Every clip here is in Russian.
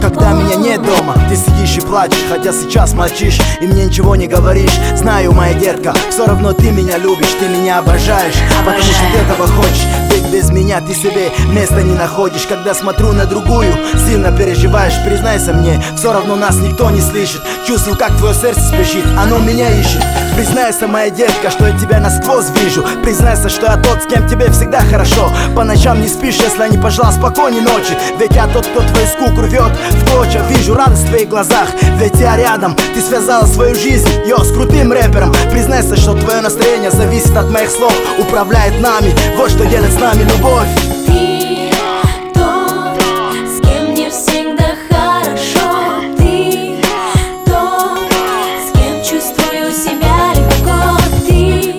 когда меня нет дома. Ты сидишь и плачешь, хотя сейчас молчишь и мне ничего не говоришь. Знаю, моя детка, все равно ты меня любишь, ты меня обожаешь, потому что ты этого хочешь. Ведь без меня ты себе места не находишь. Когда смотрю на другую, сильно переживаешь. Признайся мне, все равно нас никто не слышит. Чувствую, как твое сердце спешит, оно меня ищет. Признайся, моя детка, что я тебя насквозь вижу. Признайся, что я тот, с кем тебе всегда хорошо. По ночам не спишь, если я не пожелал спокойной ночи. Ведь я тот, кто твою скуку рвет в клочья. Вижу радость в твоих глазах, ведь я рядом. Ты связала свою жизнь, с крутым рэпером. Признайся, что твое настроение зависит от моих слов. Управляет нами, вот что делает с нами любовь. Ты тот, с кем мне всегда хорошо. Ты тот, с кем чувствую себя легко. Ты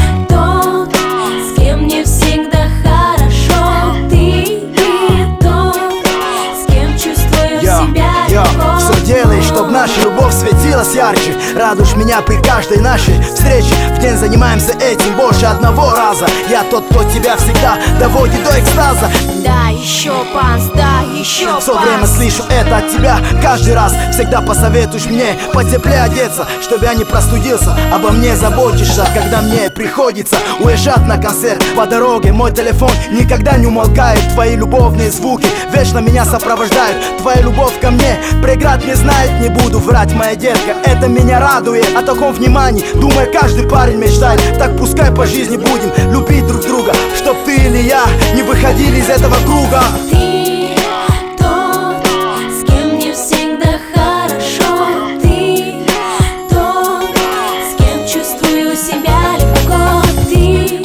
тот, с кем мне всегда хорошо. Ты тот, с кем чувствую себя легко. Все делаешь, чтоб наша любовь светилась ярче. Радуешь меня при каждой нашей встрече. В день занимаемся этим больше одного раза. Я тот, кто тебя всегда доводит до экстаза. Да, еще панс, да, еще панс. Все время слышу это от тебя каждый раз. Всегда посоветуешь мне потеплее одеться, чтобы я не простудился. Обо мне заботишься, когда мне приходится уезжать на концерт. По дороге мой телефон никогда не умолкает. Твои любовные звуки вечно меня сопровождают. Твоя любовь ко мне преград не знает. Не буду врать, моя детка, это меня радует. О таком внимании, думаю, каждый парень мечтает. Так пускай по жизни будем любить друг друга, чтоб ты или я не выходили из этого круга. Ты тот, с кем мне всегда хорошо. Ты тот, с кем чувствую себя легко. Ты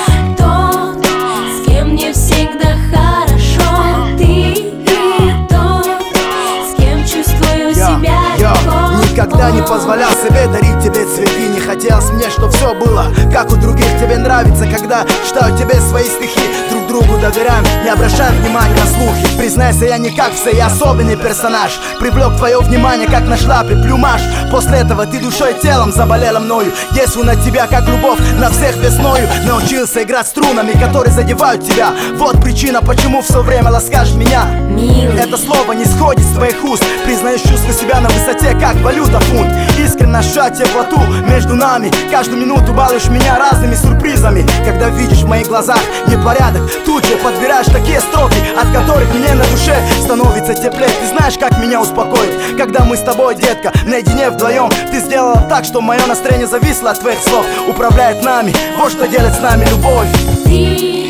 тот, с кем мне всегда хорошо. Ты тот, с кем чувствую себя легко. Никогда не позволял себе дарить тебе цветы. Не хотелось мне, чтоб все было как у других. Тебе нравится, когда читаю тебе свои стихи. Друг другу доверяем, не обращаем внимания на слухи. Признайся, я не как все, я особенный персонаж. Привлек твое внимание, как на шляпе плюмаж. После этого ты душой и телом заболела мною. Действую на тебя, как любовь на всех весною. Научился играть струнами, которые задевают тебя. Вот причина, почему все время ласкаешь меня. Милый. Это слово не сходит с твоих уст. Признаешь, чувствую себя на высоте, как валюта фунт. Искренне ощущаю теплоту между нами. Каждую минуту балуешь меня разными сюрпризами. Когда видишь в моих глазах непорядок, тут же подбираешь такие строки, от которых мне на душе становится теплее. Ты знаешь, как меня успокоить, когда мы с тобой, детка, наедине вдвоем. Ты сделала так, что мое настроение зависло от твоих слов. Управляет нами, вот что делает с нами любовь. Ты